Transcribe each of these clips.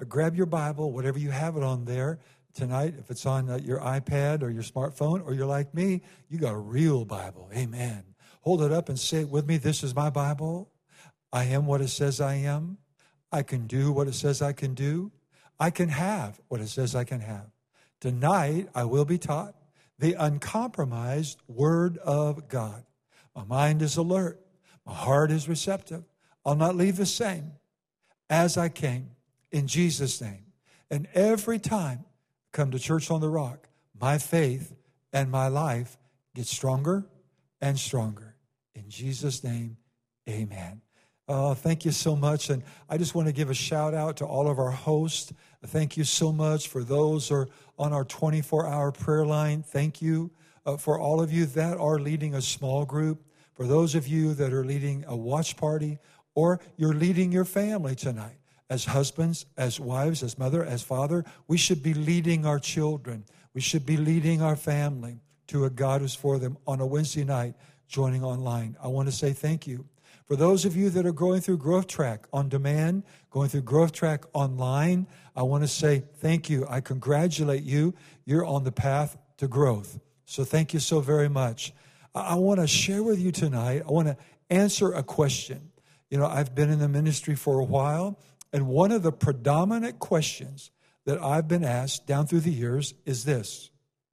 grab your Bible, whatever you have it on there tonight. If it's on your iPad or your smartphone, or you're like me, you got a real Bible. Amen. Hold it up and say it with me. This is my Bible. I am what it says I am. I can do what it says I can do. I can have what it says I can have. Tonight, I will be taught the uncompromised Word of God. My mind is alert. My heart is receptive. I'll not leave the same as I came, in Jesus' name. And every time I come to Church on the Rock, my faith and my life get stronger and stronger. In Jesus' name, amen. Thank you so much. And I just want to give a shout out to all of our hosts. Thank you so much for those who are on our 24-hour prayer line. Thank you for all of you that are leading a small group. For those of you that are leading a watch party, or you're leading your family tonight. As husbands, as wives, as mother, as father, we should be leading our children. We should be leading our family to a God who's for them on a Wednesday night, joining online. I want to say thank you. For those of you that are going through Growth Track on demand, going through Growth Track online, I want to say thank you. I congratulate you. You're on the path to growth. So thank you so very much. I want to share with you tonight, I want to answer a question. You know, I've been in the ministry for a while, and one of the predominant questions that I've been asked down through the years is this: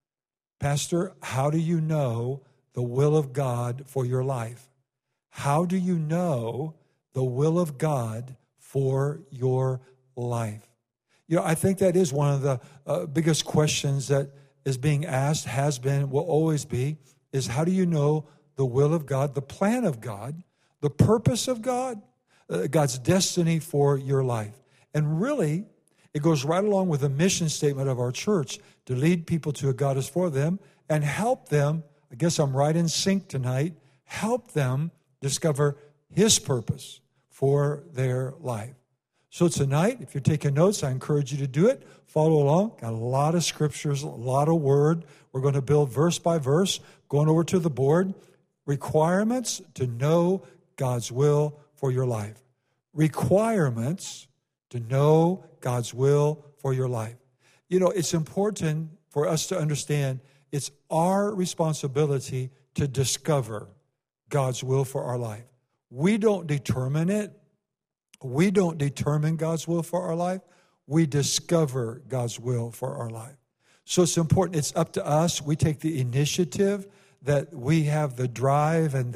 Pastor, how do you know the will of God for your life? How do you know the will of God for your life? You know, I think that is one of the biggest questions that is being asked, has been, will always be, is how do you know the will of God, the plan of God, the purpose of God, God's destiny for your life? And really, it goes right along with the mission statement of our church to lead people to a God is for them and help them, I guess I'm right in sync tonight, help them discover His purpose for their life. So tonight, if you're taking notes, I encourage you to do it. Follow along. Got a lot of scriptures, a lot of word. We're going to build verse by verse. Going over to the board. Requirements to know God's will for your life. Requirements to know God's will for your life. You know, it's important for us to understand it's our responsibility to discover God's will for our life. We don't determine it. We don't determine God's will for our life. We discover God's will for our life. So it's important. It's up to us. We take the initiative, that we have the drive and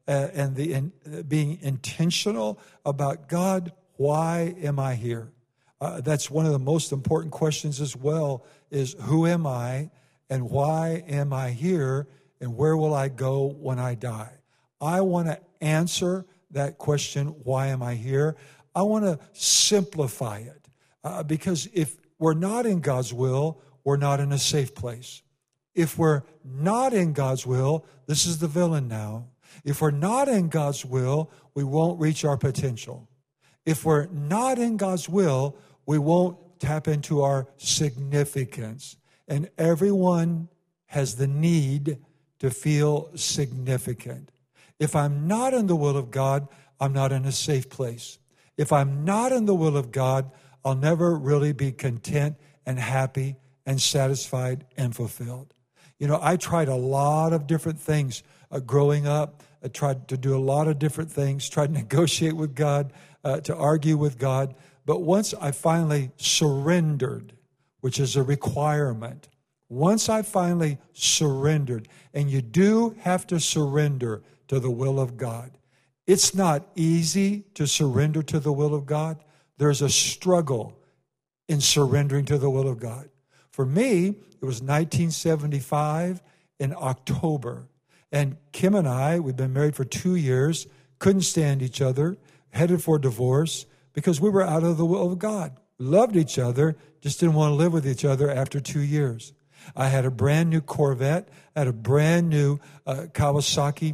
being intentional about, God, why am I here? That's one of the most important questions as well, is who am I and why am I here and where will I go when I die? I want to answer that question, why am I here? I want to simplify it because if we're not in God's will, we're not in a safe place. If we're not in God's will, this is the villain now. If we're not in God's will, we won't reach our potential. If we're not in God's will, we won't tap into our significance. And everyone has the need to feel significant. If I'm not in the will of God, I'm not in a safe place. If I'm not in the will of God, I'll never really be content and happy and satisfied and fulfilled. You know, I tried a lot of different things growing up. I tried to do a lot of different things, tried to negotiate with God, to argue with God. But once I finally surrendered, which is a requirement, once I finally surrendered, and you do have to surrender to the will of God. It's not easy to surrender to the will of God. There's a struggle in surrendering to the will of God. For me, it was 1975 in October. And Kim and I, we've been married for 2 years, couldn't stand each other, headed for divorce because we were out of the will of God. We loved each other, just didn't want to live with each other after 2 years. I had a brand new Corvette, I had a brand new Kawasaki,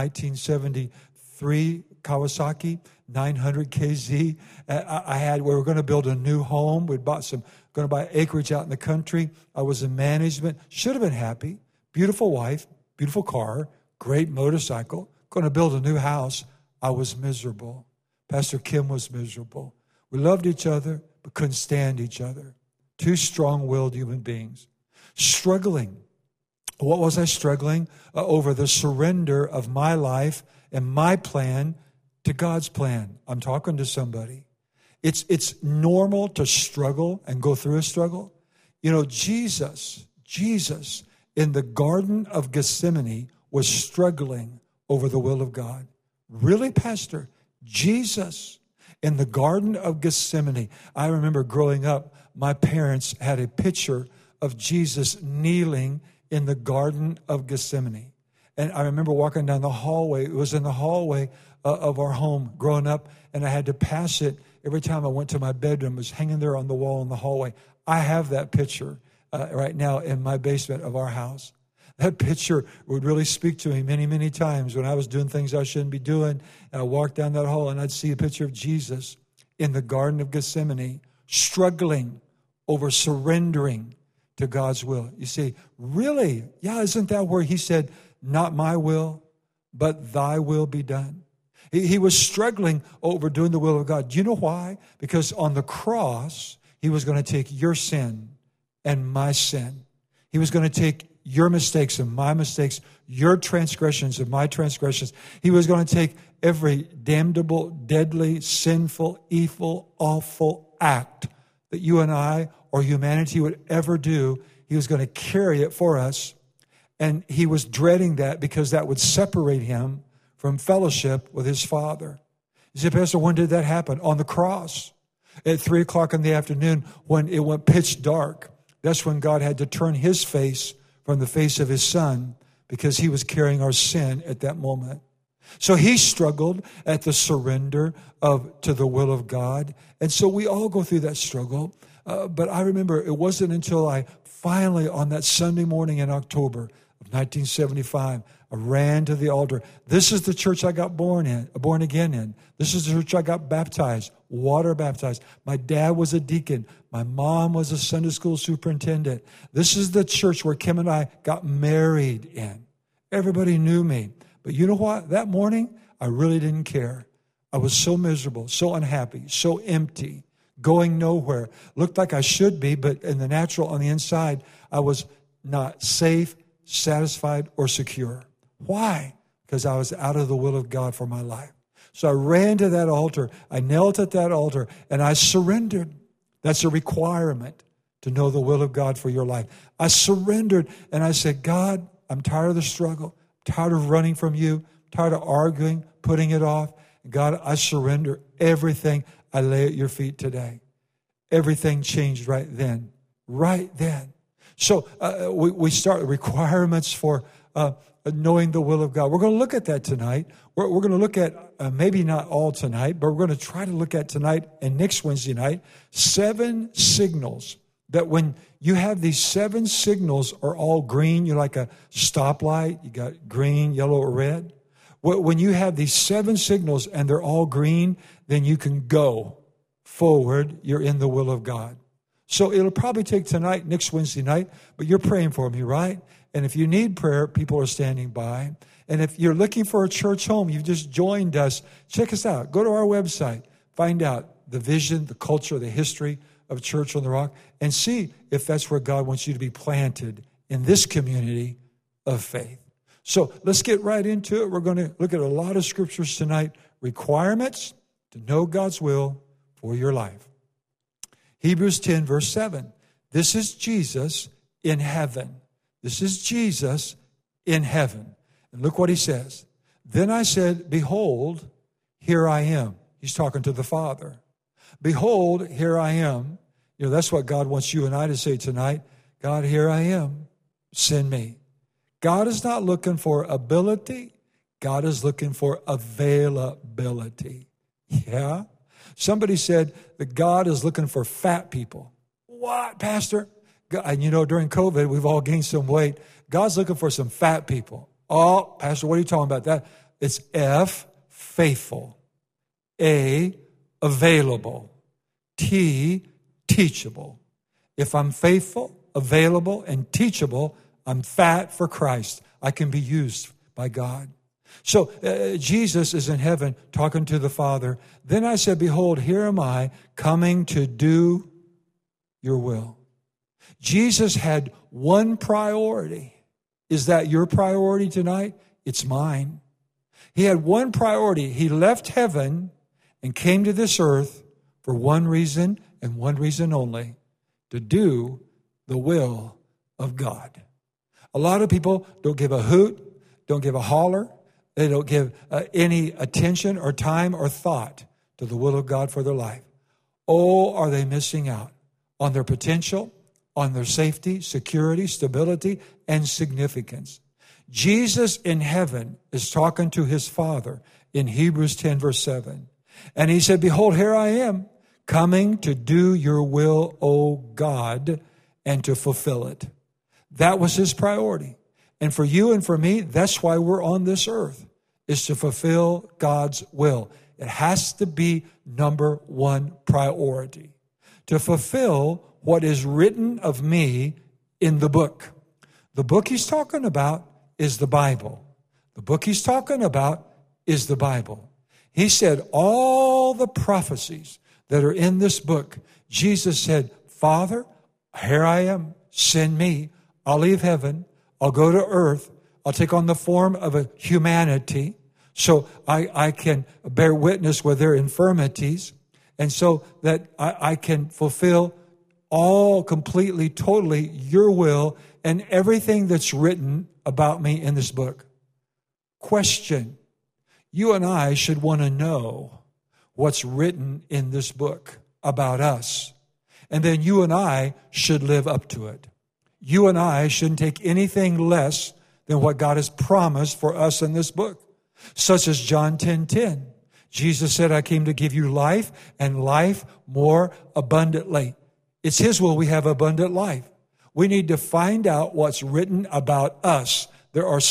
1973 Kawasaki, 900 KZ. We were going to build a new home. We'd going to buy acreage out in the country. I was in management, should have been happy. Beautiful wife, beautiful car, great motorcycle, going to build a new house. I was miserable. Pastor Kim was miserable. We loved each other, but couldn't stand each other. Two strong-willed human beings. Struggling. What was I struggling? Over the surrender of my life and my plan to God's plan. I'm talking to somebody. It's normal to struggle and go through a struggle. You know, Jesus in the Garden of Gethsemane was struggling over the will of God. Really, Pastor? Jesus in the Garden of Gethsemane. I remember growing up, my parents had a picture of Jesus kneeling in the Garden of Gethsemane. And I remember walking down the hallway. It was in the hallway of our home growing up, and I had to pass it every time I went to my bedroom. It was hanging there on the wall in the hallway. I have that picture right now in my basement of our house. That picture would really speak to me many, many times when I was doing things I shouldn't be doing. And I walked down that hall and I'd see a picture of Jesus in the Garden of Gethsemane, struggling over surrendering to God's will. You see, really, yeah, isn't that where he said, not my will, but thy will be done? He was struggling over doing the will of God. Do you know why? Because on the cross, he was going to take your sin and my sin. He was going to take your mistakes and my mistakes, your transgressions and my transgressions. He was going to take every damnable, deadly, sinful, evil, awful act that you and I or humanity would ever do. He was going to carry it for us. And he was dreading that because that would separate him from fellowship with his Father. You say, Pastor, when did that happen? On the cross. At 3 o'clock in the afternoon, when it went pitch dark, that's when God had to turn his face from the face of his Son because he was carrying our sin at that moment. So he struggled at the surrender to the will of God. And so we all go through that struggle. But I remember it wasn't until I finally, on that Sunday morning in October of 1975, I ran to the altar. This is the church I got born again in. This is the church I got baptized, water baptized. My dad was a deacon. My mom was a Sunday school superintendent. This is the church where Kim and I got married in. Everybody knew me. But you know what? That morning, I really didn't care. I was so miserable, so unhappy, so empty, going nowhere. Looked like I should be, but in the natural, on the inside, I was not safe, satisfied, or secure. Why? Because I was out of the will of God for my life. So I ran to that altar. I knelt at that altar, and I surrendered. That's a requirement to know the will of God for your life. I surrendered, and I said, God, I'm tired of the struggle. I'm tired of running from you. I'm tired of arguing, putting it off. God, I surrender everything. I lay at your feet today. Everything changed right then. Right then. So we start requirements for knowing the will of God. We're going to look at that tonight. We're going to look at, maybe not all tonight, but we're going to try to look at tonight and next Wednesday night, 7 signals that when you have these 7 signals are all green, you're like a stoplight, you got green, yellow, or red. When you have these 7 signals and they're all green, then you can go forward. You're in the will of God. So it'll probably take tonight, next Wednesday night, but you're praying for me, right? And if you need prayer, people are standing by. And if you're looking for a church home, you've just joined us, check us out. Go to our website. Find out the vision, the culture, the history of Church on the Rock, and see if that's where God wants you to be planted in this community of faith. So let's get right into it. We're going to look at a lot of scriptures tonight. Requirements to know God's will for your life. Hebrews 10, verse 7. This is Jesus in heaven. This is Jesus in heaven. And look what he says. Then I said, behold, here I am. He's talking to the Father. Behold, here I am. You know, that's what God wants you and I to say tonight. God, here I am. Send me. God is not looking for ability. God is looking for availability. Yeah? Somebody said that God is looking for fat people. What, Pastor? And you know, during COVID, we've all gained some weight. God's looking for some fat people. Oh, Pastor, what are you talking about? That it's F, faithful. A, available. T, teachable. If I'm faithful, available, and teachable, I'm fat for Christ. I can be used by God. So Jesus is in heaven talking to the Father. Then I said, behold, here am I coming to do your will. Jesus had one priority. Is that your priority tonight? It's mine. He had one priority. He left heaven and came to this earth for one reason and one reason only, to do the will of God. A lot of people don't give a hoot, don't give a holler. They don't give any attention or time or thought to the will of God for their life. Oh, are they missing out on their potential, on their safety, security, stability, and significance. Jesus in heaven is talking to his Father in Hebrews 10, verse 7. And he said, behold, here I am, coming to do your will, O God, and to fulfill it. That was his priority. And for you and for me, that's why we're on this earth, is to fulfill God's will. It has to be number one priority. To fulfill what is written of me in the book. The book he's talking about is the Bible. The book he's talking about is the Bible. He said all the prophecies that are in this book, Jesus said, Father, here I am, send me. I'll leave heaven. I'll go to earth. I'll take on the form of a humanity so I can bear witness with their infirmities and so that I can fulfill all completely, totally your will and everything that's written about me in this book. Question. You and I should want to know what's written in this book about us. And then you and I should live up to it. You and I shouldn't take anything less than what God has promised for us in this book, such as John 10:10. Jesus said, I came to give you life and life more abundantly. It's his will we have abundant life. We need to find out what's written about us. There are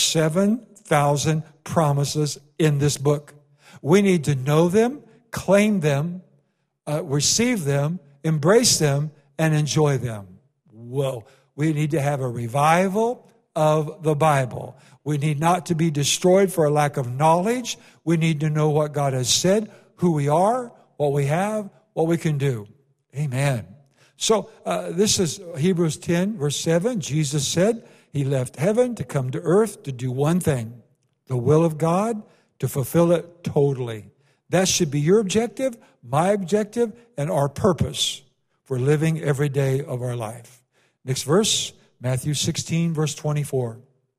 7,000 promises in this book. We need to know them, claim them, receive them, embrace them, and enjoy them. Whoa. We need to have a revival of the Bible. We need not to be destroyed for a lack of knowledge. We need to know what God has said, who we are, what we have, what we can do. Amen. So this is Hebrews 10, verse 7. Jesus said he left heaven to come to earth to do one thing, the will of God, to fulfill it totally. That should be your objective, my objective, and our purpose for living every day of our life. Next verse, Matthew 16, verse 24.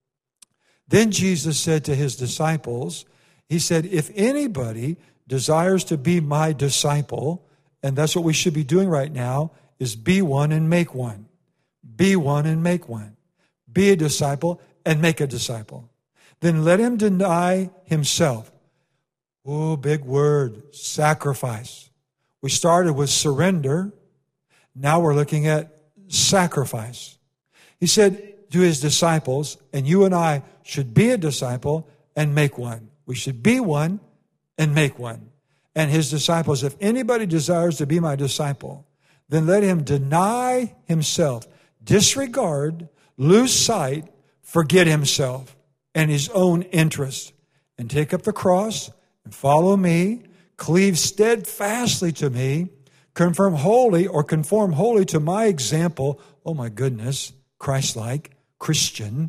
Then Jesus said to his disciples, he said, if anybody desires to be my disciple, and that's what we should be doing right now, is be one and make one. Be one and make one. Be a disciple and make a disciple. Then let him deny himself. Oh, big word, sacrifice. We started with surrender. Now we're looking at sacrifice. He said to his disciples, and you and I should be a disciple and make one. We should be one and make one. And his disciples, if anybody desires to be my disciple, then let him deny himself, disregard, lose sight, forget himself and his own interest, and take up the cross and follow me, cleave steadfastly to me, conform wholly to my example. Oh my goodness, Christ-like, Christian,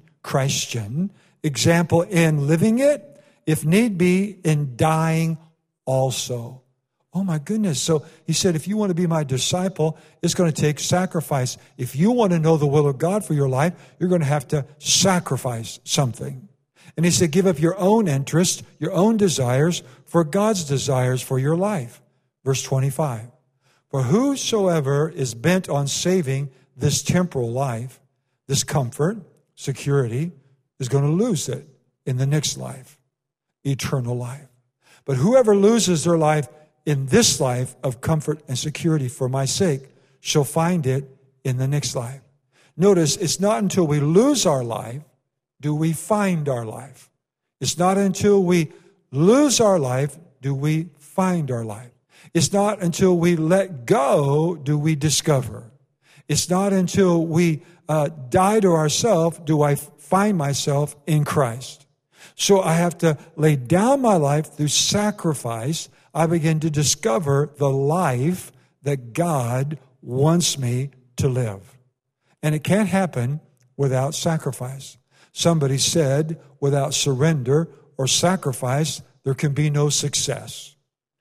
example in living it, if need be, in dying also. Oh my goodness. So he said, if you want to be my disciple, it's going to take sacrifice. If you want to know the will of God for your life, you're going to have to sacrifice something. And he said, give up your own interest, your own desires for God's desires for your life. Verse 25. For whosoever is bent on saving this temporal life, this comfort, security, is going to lose it in the next life, eternal life. But whoever loses their life in this life of comfort and security for my sake shall find it in the next life. Notice, it's not until we lose our life do we find our life. It's not until we lose our life do we find our life. It's not until we let go do we discover. It's not until we die to ourselves do I find myself in Christ. So I have to lay down my life through sacrifice. I begin to discover the life that God wants me to live. And it can't happen without sacrifice. Somebody said, without surrender or sacrifice, there can be no success.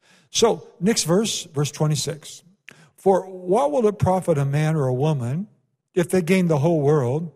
So, next verse 26. For what will it profit a man or a woman if they gain the whole world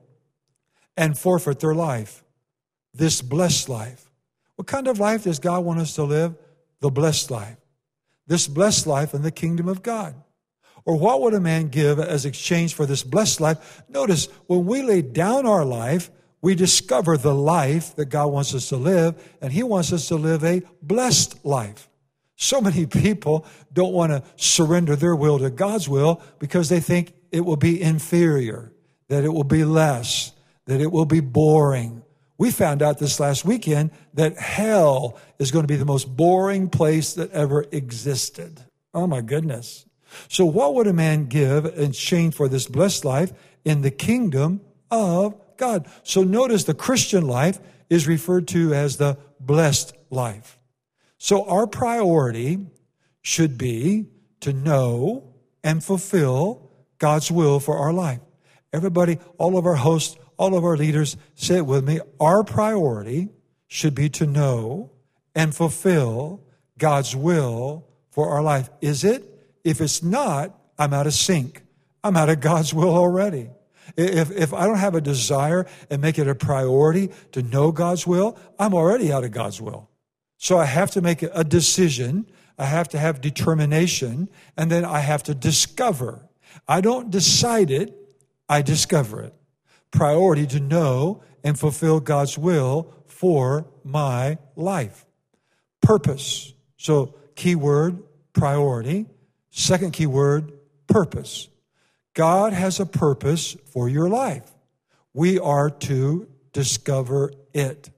and forfeit their life? This blessed life. What kind of life does God want us to live? The blessed life. This blessed life in the kingdom of God. Or what would a man give as exchange for this blessed life? Notice, when we lay down our life, we discover the life that God wants us to live, and He wants us to live a blessed life. So many people don't want to surrender their will to God's will because they think it will be inferior, that it will be less, that it will be boring. We found out this last weekend that hell is going to be the most boring place that ever existed. Oh my goodness. So what would a man give in exchange for this blessed life in the kingdom of God? So notice the Christian life is referred to as the blessed life. So our priority should be to know and fulfill God's will for our life. Everybody, all of our hosts, all of our leaders, say it with me. Our priority should be to know and fulfill God's will for our life. Is it? If it's not, I'm out of sync. I'm out of God's will already. If I don't have a desire and make it a priority to know God's will, I'm already out of God's will. So I have to make a decision. I have to have determination, and then I have to discover. I don't decide it, I discover it. Priority to know and fulfill God's will for my life. Purpose. So key word, priority. Second key word, purpose. God has a purpose for your life. We are to discover it.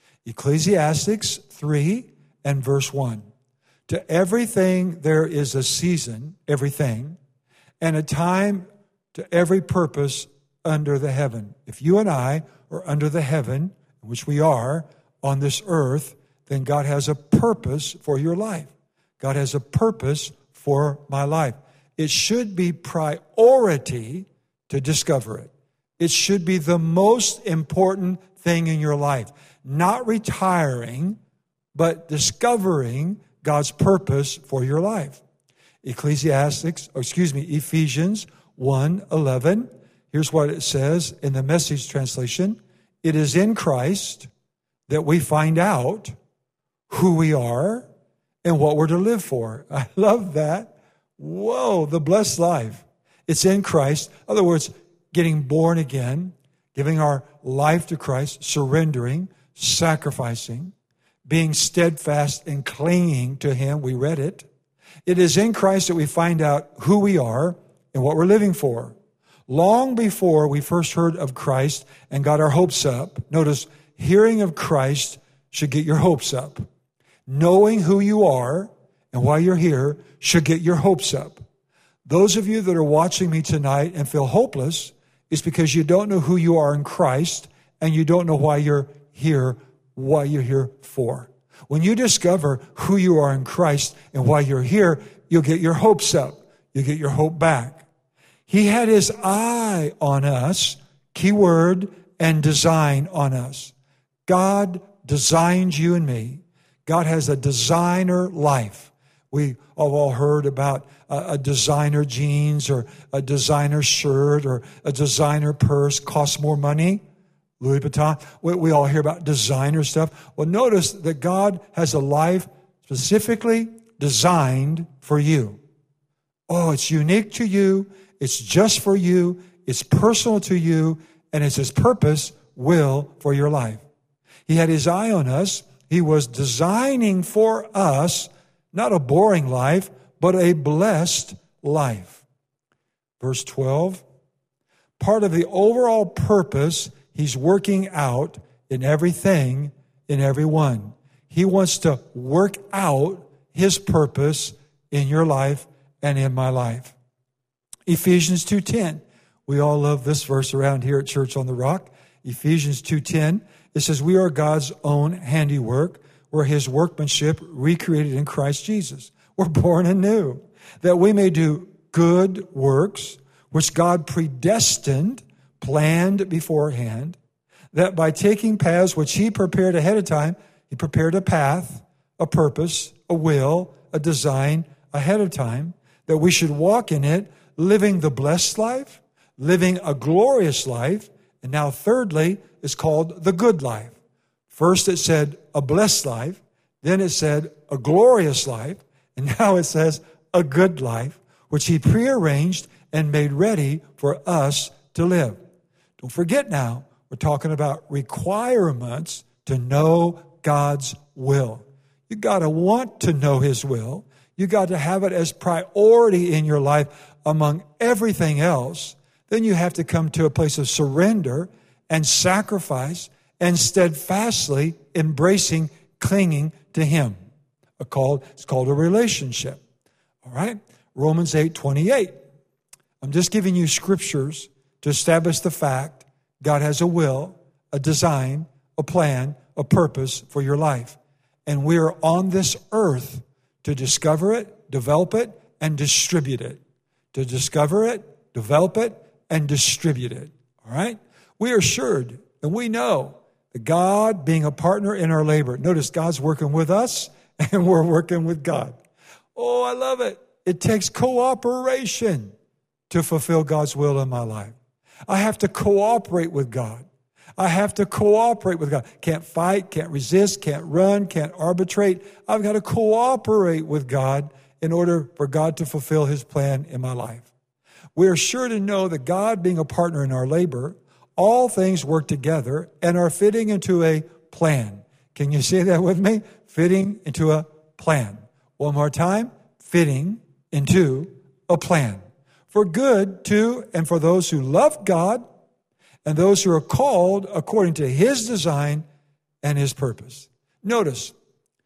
Ecclesiastes 3 and verse 1. To everything there is a season, everything, and a time to every purpose under the heaven. If you and I are under the heaven, which we are on this earth, then God has a purpose for your life. God has a purpose for my life. It should be priority to discover it. It should be the most important thing in your life. Not retiring, but discovering God's purpose for your life. Ephesians 1:11. Here's what it says in the Message translation. It is in Christ that we find out who we are and what we're to live for. I love that. Whoa, the blessed life. It's in Christ. In other words, getting born again, giving our life to Christ, surrendering, sacrificing, being steadfast and clinging to Him. We read it. It is in Christ that we find out who we are and what we're living for. Long before we first heard of Christ and got our hopes up, notice, hearing of Christ should get your hopes up. Knowing who you are and why you're here should get your hopes up. Those of you that are watching me tonight and feel hopeless, it's because you don't know who you are in Christ and you don't know why you're here, what you're here for. When you discover who you are in Christ and why you're here, you'll get your hopes up. You'll get your hope back. He had His eye on us, keyword, and design on us. God designed you and me. God has a designer life. We have all heard about a designer jeans or a designer shirt or a designer purse costs more money. Louis Vuitton. We all hear about designer stuff. Well, notice that God has a life specifically designed for you. Oh, it's unique to you. It's just for you. It's personal to you. And it's His purpose, will for your life. He had His eye on us. He was designing for us not a boring life, but a blessed life. Verse 12, part of the overall purpose He's working out in everything, in everyone. He wants to work out His purpose in your life and in my life. Ephesians 2:10. We all love this verse around here at Church on the Rock. Ephesians 2:10. it says we are God's own handiwork. We're his workmanship recreated in Christ Jesus. We're born anew, that we may do good works, which God predestined, planned beforehand, that by taking paths which he prepared ahead of time, he prepared a path, a purpose, a will, a design ahead of time, that we should walk in it, living the blessed life, living a glorious life, and now thirdly, it's called the good life. First it said a blessed life, then it said a glorious life, and now it says a good life, which he prearranged and made ready for us to live. Don't forget now, we're talking about requirements to know God's will. You got to want to know his will. You got to have it as priority in your life among everything else. Then you have to come to a place of surrender and sacrifice and steadfastly embracing, clinging to him. It's called a relationship. All right? Romans 8:28. I'm just giving you scriptures to establish the fact God has a will, a design, a plan, a purpose for your life. And we are on this earth to discover it, develop it, and distribute it. To discover it, develop it, and distribute it. All right? We are assured, and we know that God being a partner in our labor. Notice God's working with us, and we're working with God. Oh, I love it. It takes cooperation to fulfill God's will in my life. I have to cooperate with God. I have to cooperate with God. Can't fight, can't resist, can't run, can't arbitrate. I've got to cooperate with God in order for God to fulfill his plan in my life. We are sure to know that God being a partner in our labor, all things work together and are fitting into a plan. Can you say that with me? Fitting into a plan. One more time. Fitting into a plan. For good to and for those who love God and those who are called according to his design and his purpose. Notice,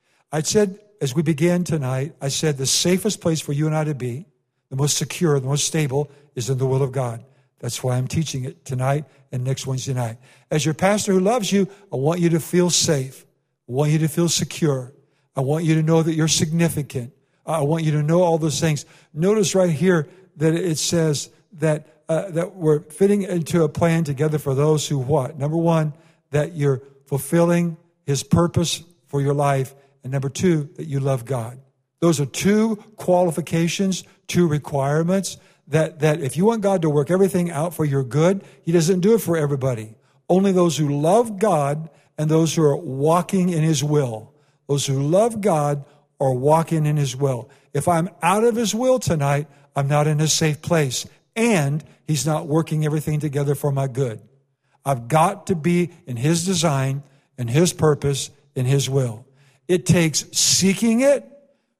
I said as we began tonight, I said the safest place for you and I to be, the most secure, the most stable, is in the will of God. That's why I'm teaching it tonight and next Wednesday night. As your pastor who loves you, I want you to feel safe. I want you to feel secure. I want you to know that you're significant. I want you to know all those things. Notice right here that it says that we're fitting into a plan together for those who what? Number one, that you're fulfilling his purpose for your life. And number two, that you love God. Those are two qualifications, two requirements that if you want God to work everything out for your good, he doesn't do it for everybody. Only those who love God and those who are walking in his will. Those who love God are walking in his will. If I'm out of his will tonight, I'm not in a safe place. And he's not working everything together for my good. I've got to be in his design and his purpose and his will. It takes seeking it,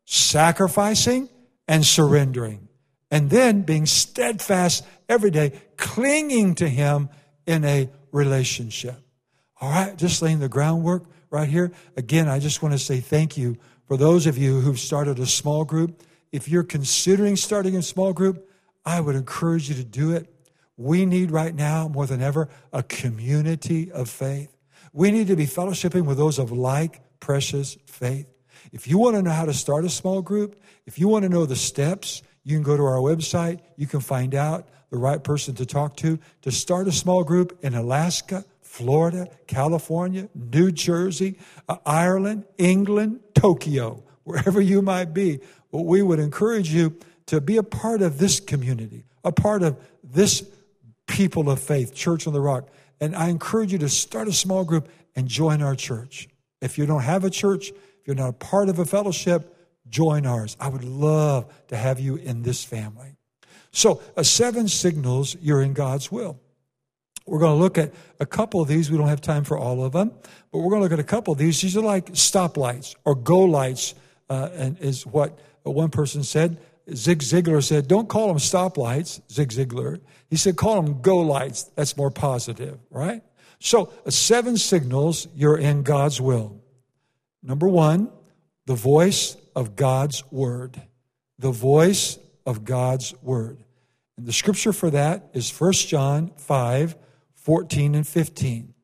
sacrificing, and surrendering. And then being steadfast every day, clinging to him in a relationship. All right, just laying the groundwork right here. Again, I just want to say thank you for those of you who've started a small group. If you're considering starting a small group, I would encourage you to do it. We need right now, more than ever, a community of faith. We need to be fellowshipping with those of like precious faith. If you want to know how to start a small group, if you want to know the steps, you can go to our website. You can find out the right person to talk to start a small group in Alaska, Florida, California, New Jersey, Ireland, England, Tokyo, wherever you might be. Well, we would encourage you to be a part of this community, a part of this people of faith, Church on the Rock. And I encourage you to start a small group and join our church. If you don't have a church, if you're not a part of a fellowship, join ours. I would love to have you in this family. So, 7 signals you're in God's will. We're going to look at a couple of these. We don't have time for all of them, but we're going to look at a couple of these. These are like stoplights or go lights, and is what one person said. Zig Ziglar said, don't call them stoplights, Zig Ziglar. He said, call them go lights. That's more positive, right? So 7 signals you're in God's will. Number 1, the voice of God's word. The voice of God's word. And the scripture for that is 1 John 5, 14 and 15.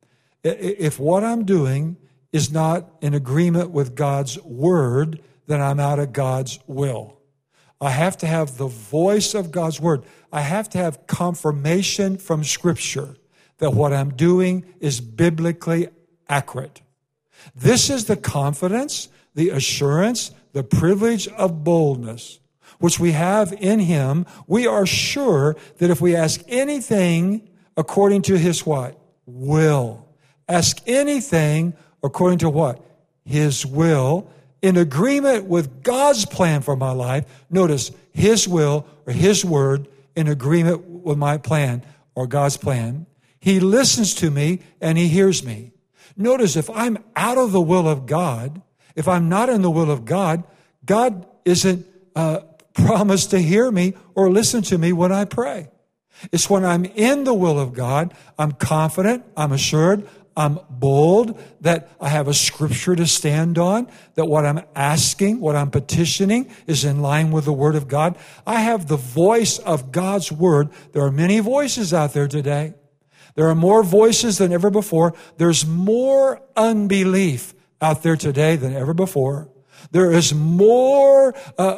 If what I'm doing is not in agreement with God's word, then I'm out of God's will. I have to have the voice of God's word. I have to have confirmation from Scripture that what I'm doing is biblically accurate. This is the confidence, the assurance, the privilege of boldness, which we have in Him. We are sure that if we ask anything according to His what? Will. Ask anything according to what? His will, in agreement with God's plan for my life. Notice, His will or His word in agreement with my plan or God's plan. He listens to me and He hears me. Notice, if I'm out of the will of God, if I'm not in the will of God, God isn't promised to hear me or listen to me when I pray. It's when I'm in the will of God, I'm confident, I'm assured, I'm bold, that I have a Scripture to stand on, that what I'm asking, what I'm petitioning is in line with the Word of God. I have the voice of God's Word. There are many voices out there today. There are more voices than ever before. There's more unbelief out there today than ever before. There is more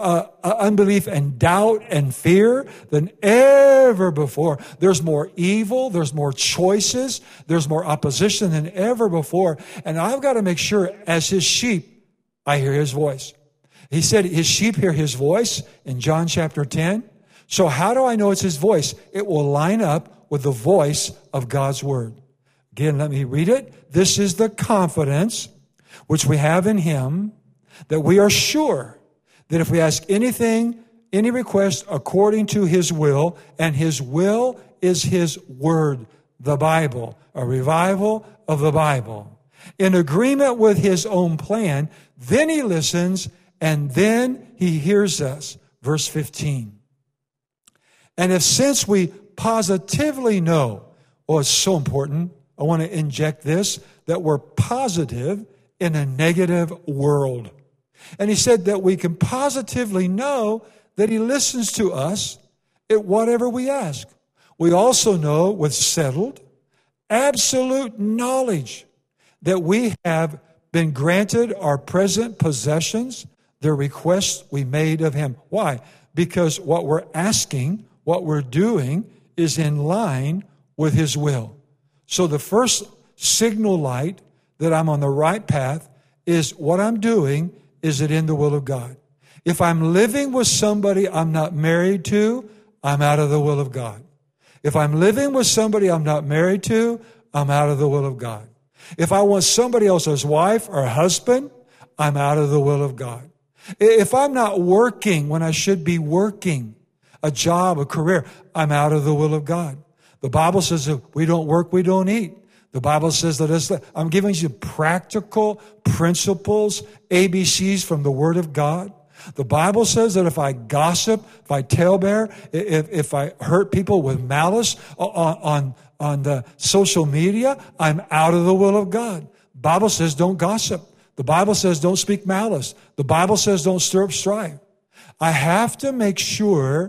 unbelief and doubt and fear than ever before. There's more evil. There's more choices. There's more opposition than ever before. And I've got to make sure, as His sheep, I hear His voice. He said His sheep hear His voice in John chapter 10. So how do I know it's His voice? It will line up with the voice of God's Word. Again, let me read it. This is the confidence which we have in Him, that we are sure that if we ask anything, any request according to His will, and His will is His Word, the Bible, a revival of the Bible, in agreement with His own plan, then He listens and then He hears us. Verse 15. And if since we positively know, oh, it's so important, I want to inject this, that we're positive in a negative world. And he said that we can positively know that He listens to us at whatever we ask. We also know with settled, absolute knowledge that we have been granted our present possessions, the requests we made of Him. Why? Because what we're asking, what we're doing is in line with His will. So the first signal light that I'm on the right path is what I'm doing. Is it in the will of God? If I'm living with somebody I'm not married to, I'm out of the will of God. If I'm living with somebody I'm not married to, I'm out of the will of God. If I want somebody else's wife or husband, I'm out of the will of God. If I'm not working when I should be working, a job, a career, I'm out of the will of God. The Bible says if we don't work, we don't eat. The Bible says that I'm giving you practical principles, ABCs from the Word of God. The Bible says that if I gossip, if I talebear, if I hurt people with malice on the social media, I'm out of the will of God. The Bible says don't gossip. The Bible says don't speak malice. The Bible says don't stir up strife. I have to make sure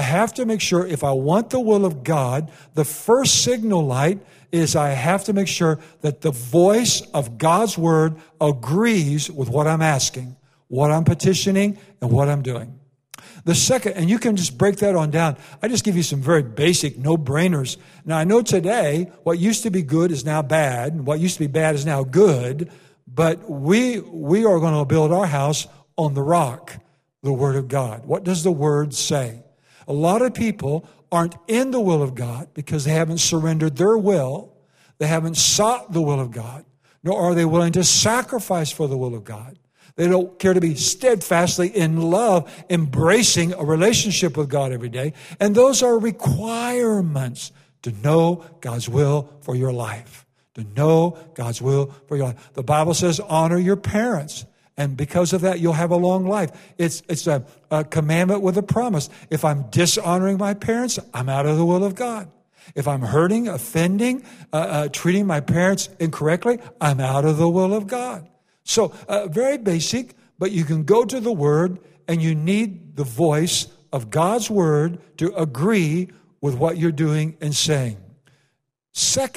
if I want the will of God, the first signal light is I have to make sure that the voice of God's Word agrees with what I'm asking, what I'm petitioning, and what I'm doing. The second, and you can just break that on down. I just give you some very basic no-brainers. Now, I know today what used to be good is now bad, and what used to be bad is now good, but we are going to build our house on the rock, the Word of God. What does the Word say? A lot of people aren't in the will of God because they haven't surrendered their will. They haven't sought the will of God, nor are they willing to sacrifice for the will of God. They don't care to be steadfastly in love, embracing a relationship with God every day. And those are requirements to know God's will for your life. To know God's will for your life. The Bible says honor your parents. And because of that, you'll have a long life. It's a commandment with a promise. If I'm dishonoring my parents, I'm out of the will of God. If I'm hurting, offending, treating my parents incorrectly, I'm out of the will of God. So very basic, but you can go to the Word, and you need the voice of God's Word to agree with what you're doing and saying. Second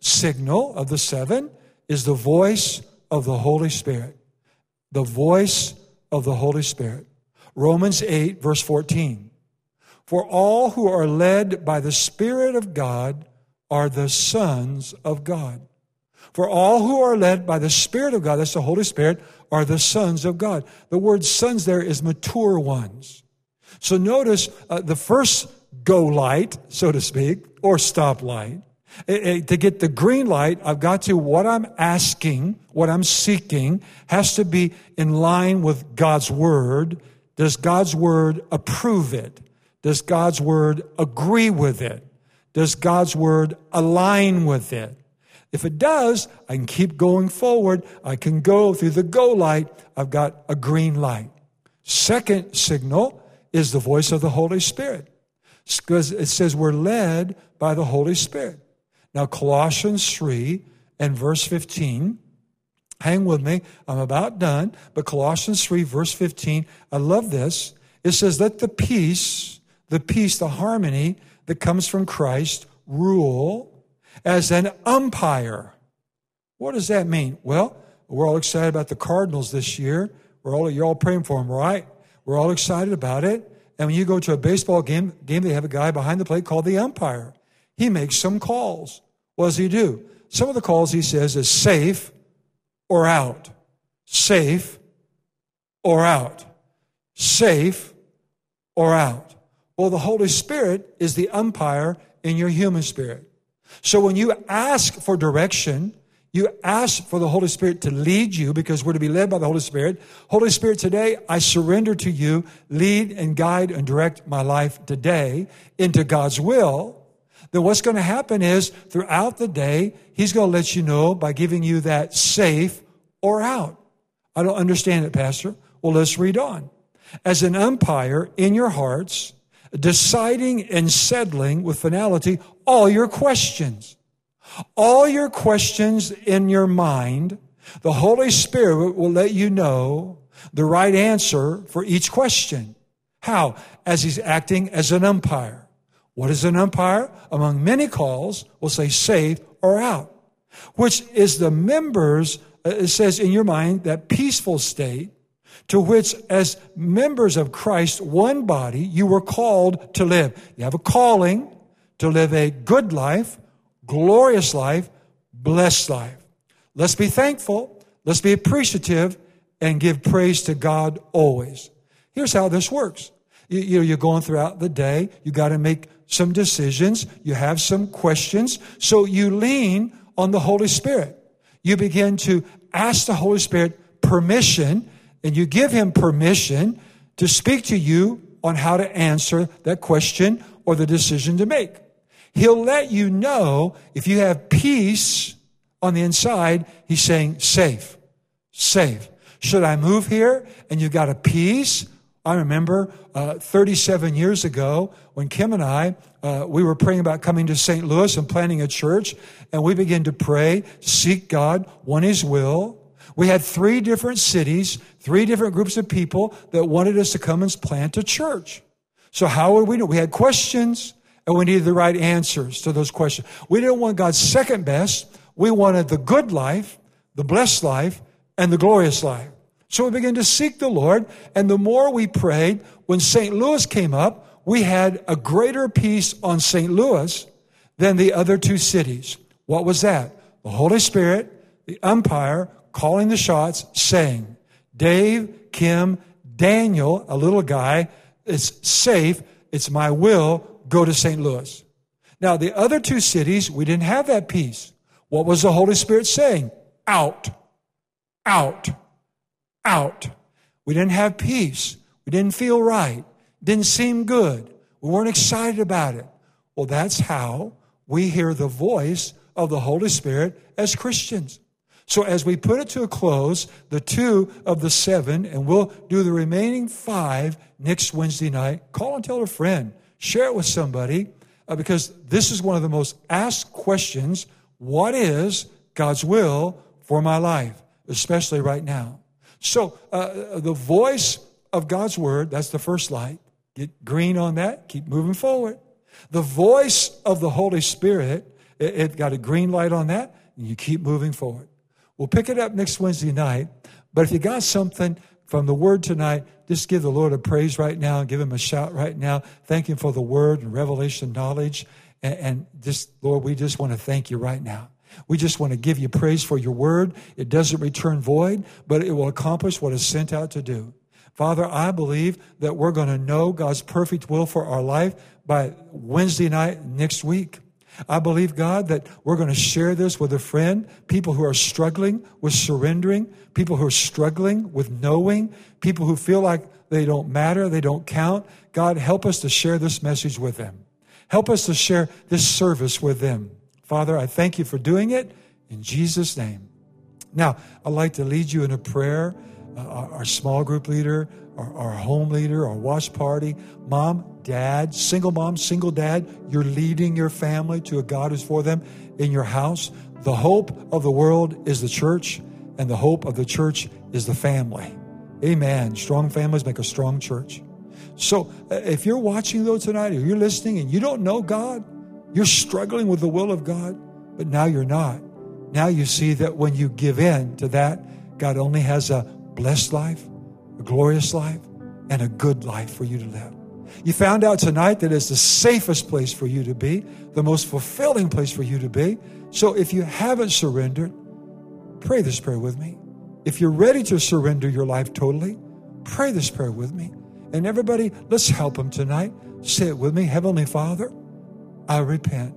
signal of the seven is the voice of the Holy Spirit. The voice of the Holy Spirit. Romans 8, verse 14. For all who are led by the Spirit of God are the sons of God. For all who are led by the Spirit of God, that's the Holy Spirit, are the sons of God. The word sons there is mature ones. So notice the first go light, so to speak, or stop light. To get the green light, I've got to, what I'm asking, what I'm seeking, has to be in line with God's Word. Does God's Word approve it? Does God's Word agree with it? Does God's Word align with it? If it does, I can keep going forward. I can go through the go light. I've got a green light. Second signal is the voice of the Holy Spirit. Because it says we're led by the Holy Spirit. Now, Colossians 3 and verse 15, hang with me, I'm about done, but Colossians 3, verse 15, I love this. It says, let the peace, the harmony that comes from Christ rule as an umpire. What does that mean? Well, we're all excited about the Cardinals this year. You're all praying for them, right? We're all excited about it. And when you go to a baseball game, they have a guy behind the plate called the umpire. He makes some calls. What does he do? Some of the calls he says is safe or out. Safe or out. Safe or out. Well, the Holy Spirit is the umpire in your human spirit. So when you ask for direction, you ask for the Holy Spirit to lead you because we're to be led by the Holy Spirit. Holy Spirit, today I surrender to you. Lead and guide and direct my life today into God's will. Then what's going to happen is throughout the day, He's going to let you know by giving you that safe or out. I don't understand it, Pastor. Well, let's read on. As an umpire in your hearts, deciding and settling with finality all your questions. All your questions in your mind, the Holy Spirit will let you know the right answer for each question. How? As He's acting as an umpire. What is an umpire? Among many calls, we'll say safe or out, which is the members, it says in your mind, that peaceful state to which as members of Christ, one body, you were called to live. You have a calling to live a good life, glorious life, blessed life. Let's be thankful. Let's be appreciative and give praise to God always. Here's how this works. You're going throughout the day. You got to make some decisions. You have some questions. So you lean on the Holy Spirit. You begin to ask the Holy Spirit permission, and you give Him permission to speak to you on how to answer that question or the decision to make. He'll let you know if you have peace on the inside. He's saying, safe, safe. Should I move here? And you've got a peace. I remember 37 years ago when Kim and I, we were praying about coming to St. Louis and planting a church, and we began to pray, seek God, want His will. We had 3 different cities, 3 different groups of people that wanted us to come and plant a church. So how would we know? We had questions, and we needed the right answers to those questions. We didn't want God's second best. We wanted the good life, the blessed life, and the glorious life. So we began to seek the Lord, and the more we prayed, when St. Louis came up, we had a greater peace on St. Louis than the other 2 cities. What was that? The Holy Spirit, the umpire, calling the shots, saying, Dave, Kim, Daniel, a little guy, it's safe, it's my will, go to St. Louis. Now, the other 2 cities, we didn't have that peace. What was the Holy Spirit saying? Out, out, out. We didn't have peace. We didn't feel right. Didn't seem good. We weren't excited about it. Well, that's how we hear the voice of the Holy Spirit as Christians. So as we put it to a close, the 2 of the 7, and we'll do the remaining 5 next Wednesday night, call and tell a friend. Share it with somebody, because this is one of the most asked questions. What is God's will for my life, especially right now? So the voice of God's Word, that's the first light. Get green on that. Keep moving forward. The voice of the Holy Spirit It got a green light on that, and you keep moving forward. We'll pick it up next Wednesday night, but if you got something from the Word tonight, just give the Lord a praise right now, give Him a shout right now. Thank Him for the Word and revelation knowledge, and just, Lord, we just want to thank You right now. We just want to give You praise for Your Word. It doesn't return void, but it will accomplish what it's sent out to do. Father, I believe that we're going to know God's perfect will for our life by Wednesday night next week. I believe, God, that we're going to share this with a friend, people who are struggling with surrendering, people who are struggling with knowing, people who feel like they don't matter, they don't count. God, help us to share this message with them. Help us to share this service with them. Father, I thank You for doing it in Jesus' name. Now, I'd like to lead you in a prayer. Our small group leader, our home leader, our watch party, mom, dad, single mom, single dad, you're leading your family to a God who's for them in your house. The hope of the world is the church, and the hope of the church is the family. Amen. Strong families make a strong church. So if you're watching though tonight, or you're listening and you don't know God, you're struggling with the will of God, but now you're not. Now you see that when you give in to that, God only has a blessed life, a glorious life, and a good life for you to live. You found out tonight that it's the safest place for you to be, the most fulfilling place for you to be. So if you haven't surrendered, pray this prayer with me. If you're ready to surrender your life totally, pray this prayer with me. And everybody, let's help them tonight. Say it with me. Heavenly Father, I repent.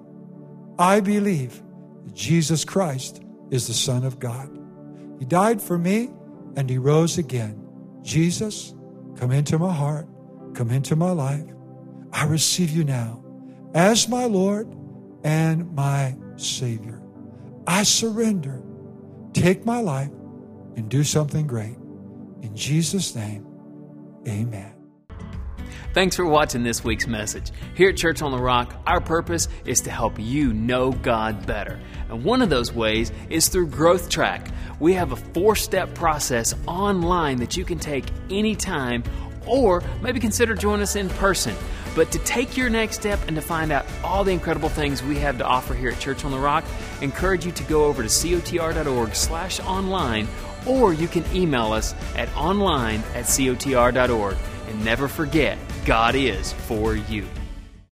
I believe that Jesus Christ is the Son of God. He died for me, and He rose again. Jesus, come into my heart. Come into my life. I receive You now as my Lord and my Savior. I surrender. Take my life and do something great. In Jesus' name, amen. Thanks for watching this week's message. Here at Church on the Rock, our purpose is to help you know God better. And one of those ways is through Growth Track. We have a 4-step process online that you can take anytime, or maybe consider joining us in person. But to take your next step and to find out all the incredible things we have to offer here at Church on the Rock, I encourage you to go over to cotr.org/online, or you can email us at online@cotr.org. And never forget, God is for you.